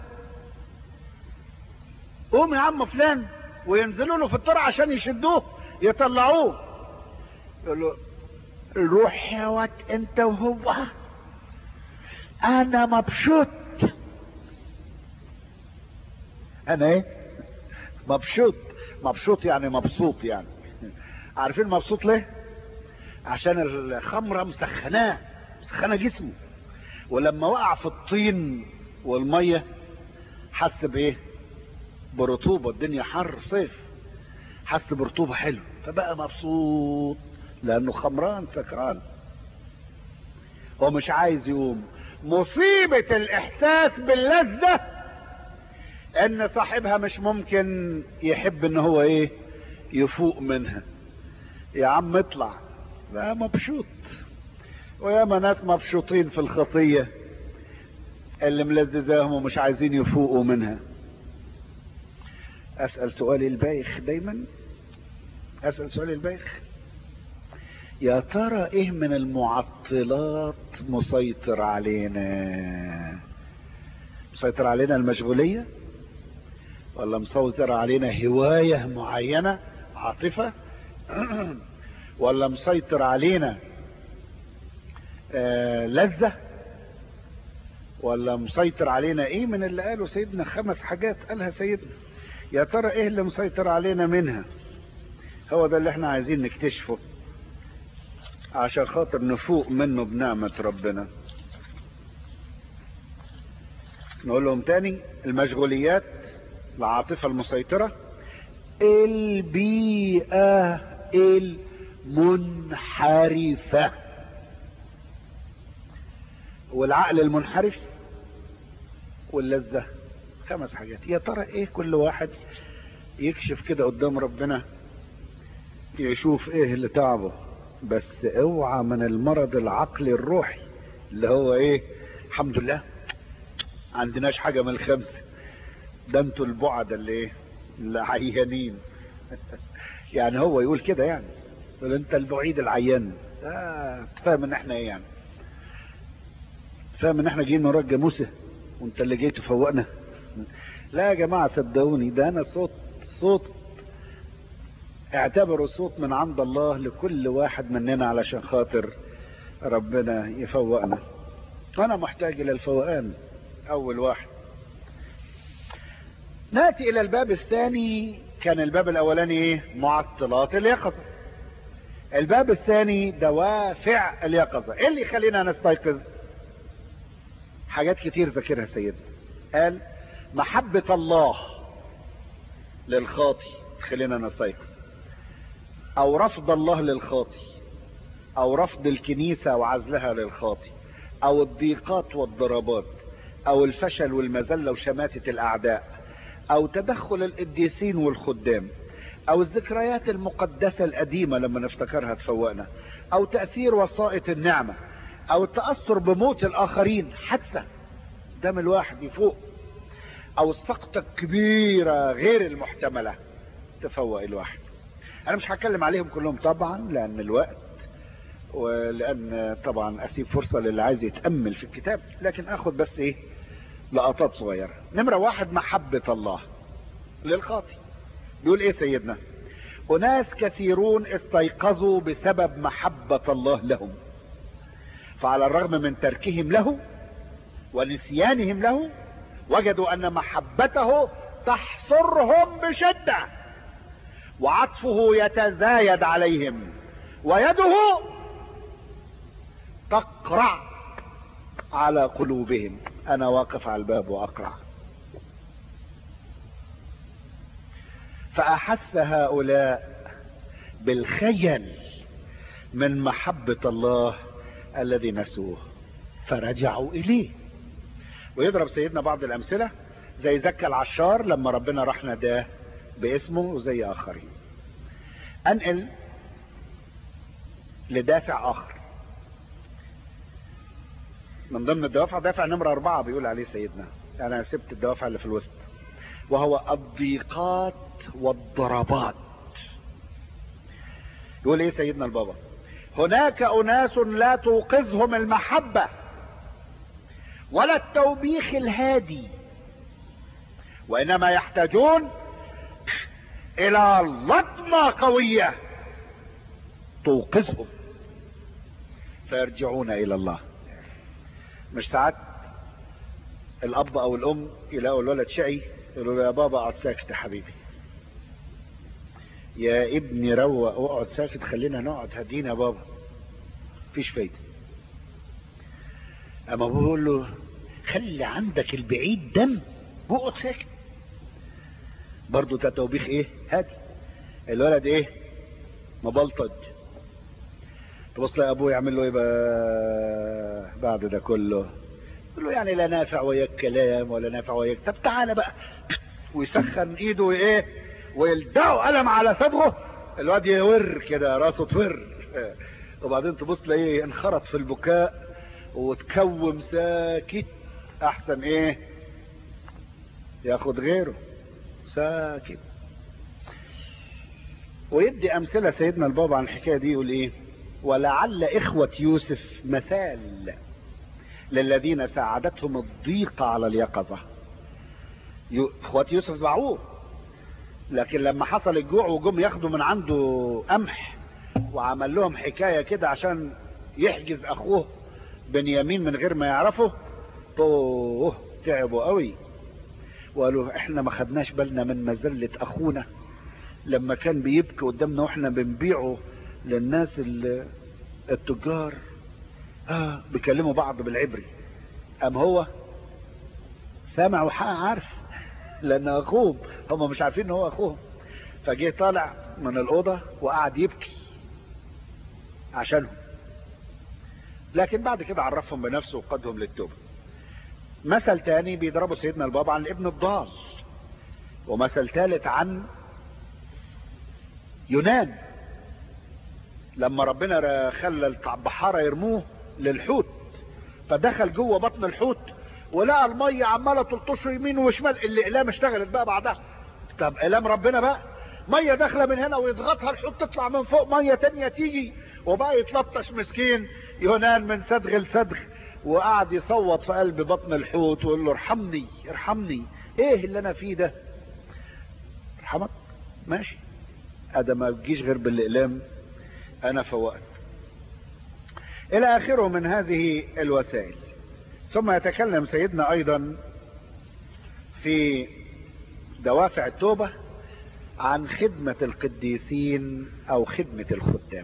قوم يا عم فلان، وينزلوا له في الترعة عشان يشدوه يطلعوه. يقول له روح يا واد انت وهو، انا مبسوط. انا ايه؟ مبسوط. مبسوط يعني مبسوط يعني. عارفين مبسوط ليه؟ عشان الخمرة مسخناه، مسخنة جسمه، ولما وقع في الطين والمية حس بايه؟ برطوبة. الدنيا حر صيف، حس برطوبة حلو فبقى مبسوط لانه خمران سكران. هو مش عايز يقوم. مصيبة الاحساس باللذة ان صاحبها مش ممكن يحب ان هو ايه؟ يفوق منها. يا عم اطلع، لا مبسوط. وياما ناس مبسوطين في الخطية اللي ملذذاهم ومش عايزين يفوقوا منها. اسأل سؤالي البايخ دايما، اسأل سؤالي البايخ، يا ترى ايه من المعطلات مسيطر علينا؟ مسيطر علينا المشغولية، ولا مسيطر علينا هواية معينة عاطفة، ولا مسيطر علينا آه لذة، ولا مسيطر علينا ايه من اللي قاله سيدنا؟ خمس حاجات قالها سيدنا، يا ترى ايه اللي مسيطر علينا منها؟ هو ده اللي احنا عايزين نكتشفه عشان خاطر نفوق منه بنعمة ربنا. نقول لهم تاني: المشغوليات، العاطفة المسيطرة، البيئة المنحرفة، والعقل المنحرف، واللذة. خمس حاجات. يا ترى ايه كل واحد يكشف كده قدام ربنا يشوف ايه اللي تعبه. بس اوعى من المرض العقلي الروحي اللي هو ايه؟ الحمد لله عندناش حاجة من الخمسة، ده انتوا البعد اللي ايه؟ اللي عيانين. يعني هو يقول كده، يعني يقول انت البعيد العيان. اه تفهم ان احنا ايه يعني؟ فاهم ان احنا جايين نراك جاموسة وانت اللي جاي تفوقنا؟ لا يا جماعة صدقوني، ده انا صوت صوت اعتبروا صوت من عند الله لكل واحد مننا علشان خاطر ربنا يفوقنا. وانا محتاج الى الفوقان. اول واحد ناتي الى الباب الثاني. كان الباب الاولاني ايه؟ معطلات اليقظة. الباب الثاني دوافع اليقظة. ايه اللي يخلينا نستيقظ؟ حاجات كتير ذكرها سيدنا. قال محبة الله للخاطي تخلينا نستيقظ، او رفض الله للخاطي، او رفض الكنيسة وعزلها للخاطي، او الضيقات والضربات، او الفشل والمذلة وشماتة الاعداء، او تدخل القديسين والخدام، او الذكريات المقدسة القديمة لما نفتكرها تفوقنا، او تأثير وسائط النعمة، او التأثر بموت الاخرين، حادثة دم الواحد يفوق، او السقطة الكبيرة غير المحتملة تفوق الواحد. انا مش هتكلم عليهم كلهم طبعا لان الوقت، ولان طبعا اسيب فرصة للي عايز يتأمل في الكتاب، لكن اخد بس ايه لقطات صغيرة. نمرة واحد محبة الله للخاطي. بيقول ايه سيدنا؟ اناس كثيرون استيقظوا بسبب محبة الله لهم، فعلى الرغم من تركهم له ونسيانهم له وجدوا ان محبته تحصرهم بشدة، وعطفه يتزايد عليهم، ويده تقرع على قلوبهم. انا واقف على الباب واقرع. فاحس هؤلاء بالخجل من محبة الله الذي نسوه فرجعوا اليه. ويضرب سيدنا بعض الامثلة زي زكى العشار لما ربنا راح ناداه باسمه، وزي اخرين. انقل لدافع اخر من ضمن الدوافع، دافع نمرة اربعة بيقول عليه سيدنا، انا سبت الدوافع اللي في الوسط، وهو الضيقات والضربات. يقول ايه سيدنا البابا؟ هناك اناس لا توقظهم المحبة ولا التوبيخ الهادي، وانما يحتاجون الى لطمة قوية توقظهم فيرجعون الى الله. مش ساعات الاب او الام يلاقوا الولد شقي يقولوا له يا بابا اقعد ساكت يا حبيبي، يا ابني روق واقعد ساكت، خلينا نقعد هدينا يا بابا، مفيش فايدة. اما بقول له خلي عندك البعيد دم واقعد ساكت، برضو ده توبيخ ايه؟ هادي. الولد ايه؟ مبلطج. تبص له ابوه يعمل له ايه بقى بعد ده كله؟ يقول له يعني لا نافع وياك كلام ولا نافع وياك، طب تعالى بقى، ويسخن ايده ايه ويلدعه قلم على صدره، الواد يور كده راسه تور، وبعدين تبص لايه انخرط في البكاء وتكوم ساكت احسن ايه ياخد غيره ساكت. ويدي امثلة سيدنا البابا عن الحكاية دي، يقول ايه: ولعل اخوة يوسف مثال للذين ساعدتهم الضيقة على اليقظة. يو... اخوة يوسف باعوه، لكن لما حصل الجوع وجم ياخدوا من عنده قمح وعمل لهم حكاية كده عشان يحجز اخوه بنيامين من غير ما يعرفه، طوه تعبوا قوي وقالوا احنا ما خدناش بالنا من مذلة اخونا لما كان بيبكي قدامنا واحنا بنبيعه للناس التجار. اه بيكلموا بعض بالعبري، ام هو سامع وحق عارف لان اخوهم، هم مش عارفين ان هو اخوهم. فجه طالع من الاوضه وقعد يبكي عشانهم، لكن بعد كده عرفهم بنفسه وقادهم للتوبه. مثل تاني بيضربوا سيدنا البابا عن الابن الضال، ومثل ثالث عن يونان لما ربنا خلى البحارة يرموه للحوت، فدخل جوه بطن الحوت ولقى المية عمالة تلطشه يمين وشمال. الاقلام اشتغلت بقى بعدها. طب اقلام ربنا بقى، مية داخلة من هنا ويضغطها الحوت تطلع من فوق، مية تانية تيجي، وبقى يتلطش مسكين يونان من سدغ لسدغ، وقعد يصوت في قلب بطن الحوت ويقول له ارحمني ارحمني، ايه اللي انا فيه ده؟ ارحمك ماشي، هذا ما بيجيش غير بالاقلام، انا فوقت. الى اخره من هذه الوسائل. ثم يتكلم سيدنا ايضا في دوافع التوبة عن خدمة القديسين او خدمة الخدام.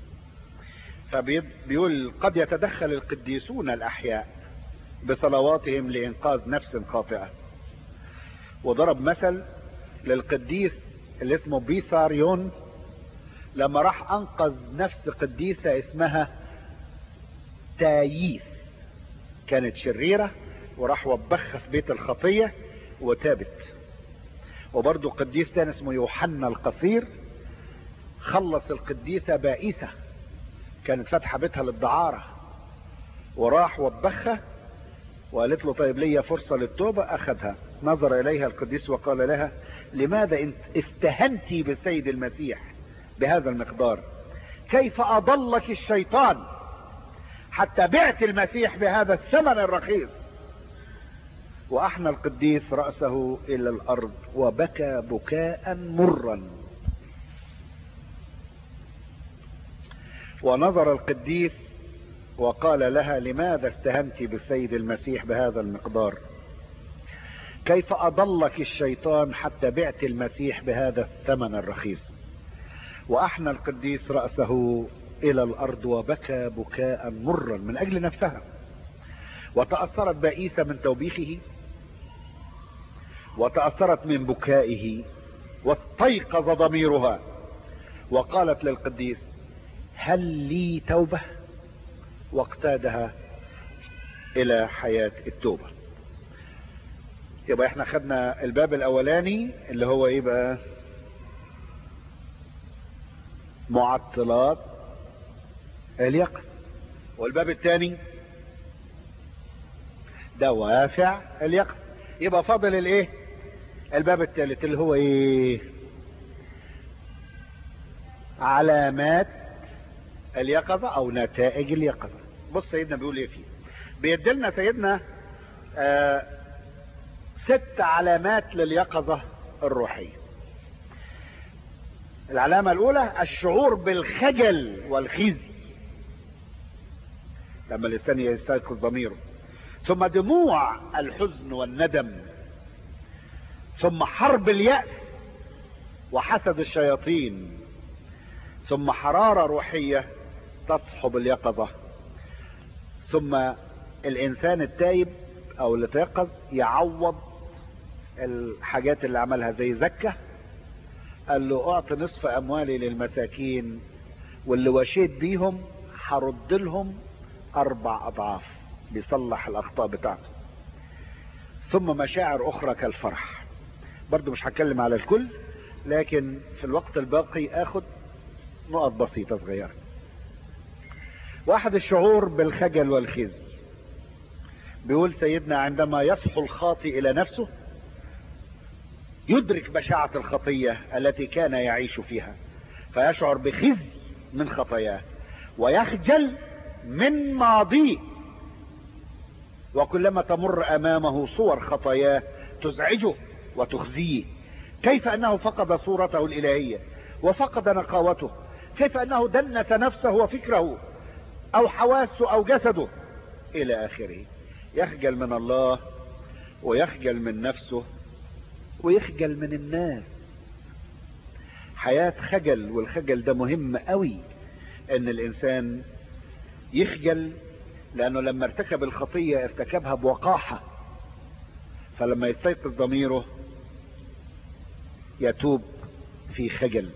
فبيقول: قد يتدخل القديسون الاحياء بصلواتهم لانقاذ نفس خاطئة. وضرب مثل للقديس اللي اسمه بيساريون لما راح انقذ نفس قديسة اسمها تاييس، كانت شريرة وراح وبخها في بيت الخطية وتابت. وبرضو قديس تاني اسمه يوحنا القصير خلص القديسة بائسة كانت فاتحة بيتها للدعارة، وراح وبخها وقالت له طيب ليا فرصة للتوبة، اخذها. نظر اليها القديس وقال لها: لماذا انت استهنتي بالسيد المسيح بهذا المقدار؟ كيف اضلك الشيطان حتى بعت المسيح بهذا الثمن الرخيص؟ واحنى القديس رأسه الى الارض وبكى بكاء مرا. ونظر القديس وقال لها: لماذا استهنتي بالسيد المسيح بهذا المقدار؟ كيف اضلك الشيطان حتى بعت المسيح بهذا الثمن الرخيص؟ واحنى القديس رأسه الى الارض وبكى بكاء مرا من اجل نفسها. وتأثرت بائسة من توبيخه، وتأثرت من بكائه، واستيقظ ضميرها وقالت للقديس: هل لي توبة؟ واقتادها الى حياة التوبة. يبقى احنا خدنا الباب الاولاني اللي هو ايه بقى؟ معطلات اليقظة. والباب الثاني دوافع اليقظة. يبقى فاضل الايه؟ الباب الثالث اللي هو ايه؟ علامات اليقظة او نتائج اليقظة. بص سيدنا بيقول ايه فيه؟ بيدلنا سيدنا آه ست علامات لليقظة الروحية. العلامة الاولى الشعور بالخجل والخزي لما الانسان يستيقظ ضميره، ثم دموع الحزن والندم، ثم حرب اليأس وحسد الشياطين، ثم حرارة روحية تصحب اليقظة، ثم الانسان التائب او اللي تيقظ يعوض الحاجات اللي عملها زي زكة، قال له اعطي نصف اموالي للمساكين واللي وشيت بيهم هرد لهم اربع اضعاف، بيصلح الاخطاء بتاعته. ثم مشاعر اخرى كالفرح. برضو مش هتكلم على الكل، لكن في الوقت الباقي اخد نقط بسيطة صغيرة. واحد الشعور بالخجل والخزي، بيقول سيدنا عندما يصحو الخاطئ الى نفسه يدرك بشاعة الخطية التي كان يعيش فيها، فيشعر بخزي من خطاياه ويخجل من ماضيه، وكلما تمر امامه صور خطاياه تزعجه وتخزيه. كيف انه فقد صورته الالهية وفقد نقاوته، كيف انه دنس نفسه وفكره او حواسه او جسده الى اخره. يخجل من الله ويخجل من نفسه ويخجل من الناس. حياة خجل، والخجل ده مهم قوي ان الانسان يخجل، لانه لما ارتكب الخطية ارتكبها بوقاحة، فلما يستيقظ ضميره يتوب في خجل.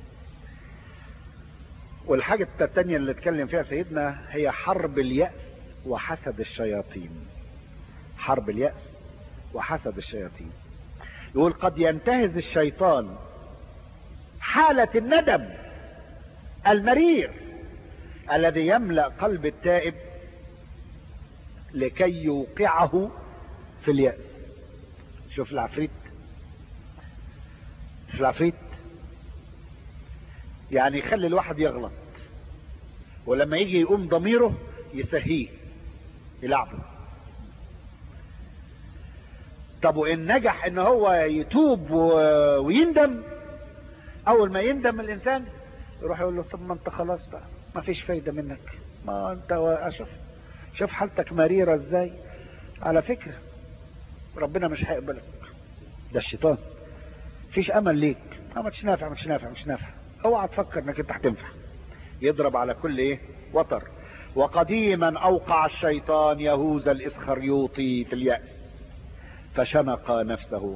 والحاجة التانية اللي اتكلم فيها سيدنا هي حرب اليأس وحسد الشياطين. حرب اليأس وحسد الشياطين. يقول قد ينتهز الشيطان حالة الندم المرير الذي يملأ قلب التائب لكي يوقعه في اليأس. شوف العفريت، شوف العفريت يعني يخلي الواحد يغلط، ولما يجي يقوم ضميره يسهيه يلعبه. طب وإن نجح إن هو يتوب ويندم، أول ما يندم الإنسان يروح يقول له طب ما أنت خلاص بقى ما فيش فايدة منك، ما أنت أشوف شوف حالتك مريرة إزاي، على فكرة ربنا مش هيقبلك، ده الشيطان، فيش أمل ليك، ما مش نافع مش نافع مش نافع، اوعى تفكر انك انت هتنفع. يضرب على كل ايه وتر. وقديما اوقع الشيطان يهوذا الاسخريوطي في اليأس فشنق نفسه.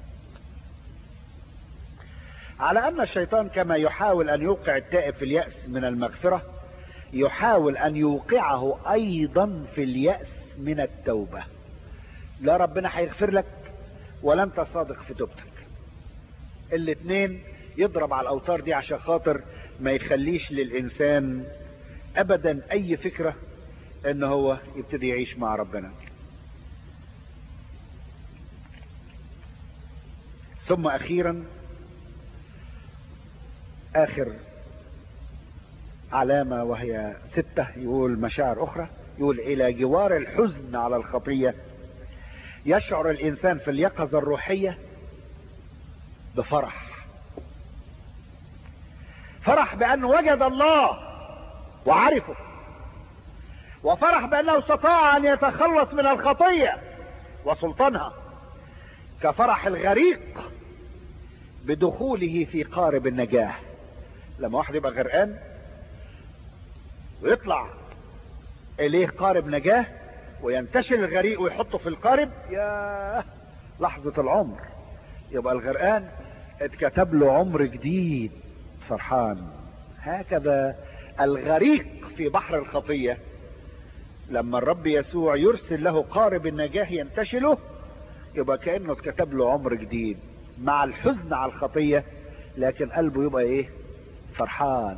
على ان الشيطان كما يحاول ان يوقع التائب في اليأس من المغفرة، يحاول ان يوقعه ايضا في اليأس من التوبة. لا ربنا هيغفر لك ولا انت صادق في توبتك. الاتنين يضرب على الاوتار دي عشان خاطر ما يخليش للانسان ابدا اي فكرة ان هو يبتدي يعيش مع ربنا. ثم اخيرا اخر علامة وهي ستة، يقول مشاعر اخرى. يقول الى جوار الحزن على الخطية يشعر الانسان في اليقظة الروحية بفرح. فرح بأنه وجد الله وعرفه، وفرح بأنه استطاع أن يتخلص من الخطية وسلطانها، كفرح الغريق بدخوله في قارب النجاة. لما واحد يبقى غرقان ويطلع إليه قارب نجاة وينتشل الغريق ويحطه في القارب، يا لحظة العمر، يبقى الغرقان اتكتب له عمر جديد، فرحان. هكذا الغريق في بحر الخطية لما الرب يسوع يرسل له قارب النجاة ينتشله، يبقى كأنه اتكتب له عمر جديد مع الحزن على الخطية، لكن قلبه يبقى ايه؟ فرحان.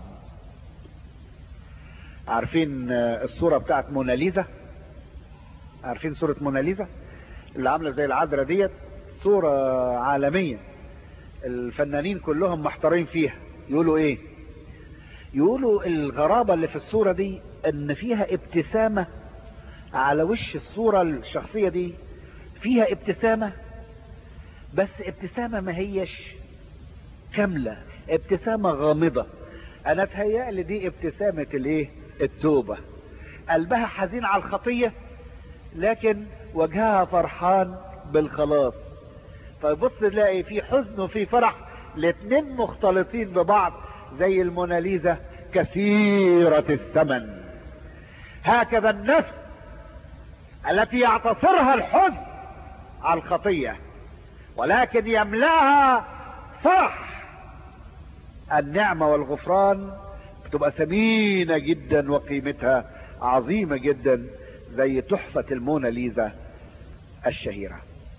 عارفين الصورة بتاعت موناليزا؟ عارفين صورة موناليزا اللي عاملة زي العذراء ديت؟ صورة عالمية، الفنانين كلهم محتارين فيها. يقولوا ايه؟ يقولوا الغرابة اللي في الصورة دي ان فيها ابتسامة على وش الصورة الشخصية دي، فيها ابتسامة بس ابتسامة ما هيش كاملة، ابتسامة غامضة. انا اتهيألي دي ابتسامة الايه؟ التوبة. قلبها حزين على الخطية لكن وجهها فرحان بالخلاص. فبص تلاقي في حزن وفي فرح، الاتنين مختلطين ببعض زي الموناليزا كثيرة الثمن. هكذا النفس التي يعتصرها الحزن على الخطية ولكن يملاها فرح النعمة والغفران بتبقى ثمينة جدا وقيمتها عظيمة جدا، زي تحفة الموناليزا الشهيرة.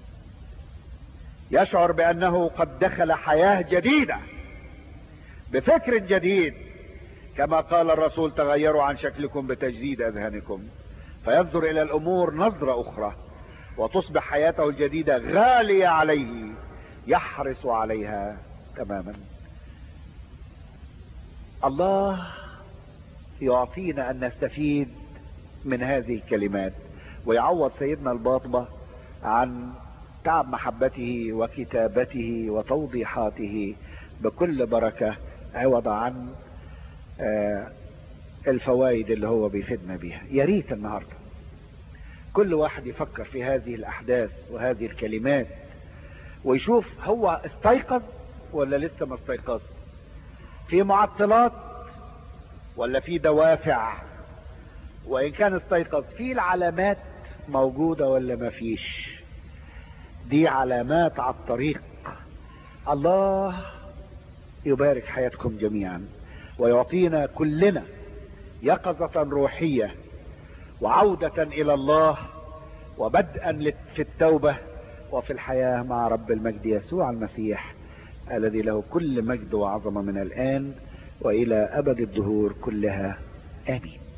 يشعر بأنه قد دخل حياة جديدة بفكر جديد، كما قال الرسول تغيروا عن شكلكم بتجديد أذهانكم. فينظر الى الامور نظرة اخرى، وتصبح حياته الجديدة غالية عليه، يحرص عليها تماما. الله يعطينا ان نستفيد من هذه الكلمات، ويعوض سيدنا الباطبة عن تعب محبته وكتابته وتوضيحاته بكل بركة، عوض عن آه الفوائد اللي هو بيفيدنا بيها. يا ريت النهارده كل واحد يفكر في هذه الاحداث وهذه الكلمات، ويشوف هو استيقظ ولا لسه ما استيقظ، في معطلات ولا في دوافع، وان كان استيقظ في العلامات موجودة ولا ما فيش. دي علامات على الطريق. الله يبارك حياتكم جميعا، ويعطينا كلنا يقظة روحية، وعودة الى الله، وبدءا في التوبة وفي الحياة مع رب المجد يسوع المسيح، الذي له كل مجد وعظمة من الآن وإلى أبد الدهور كلها. آمين.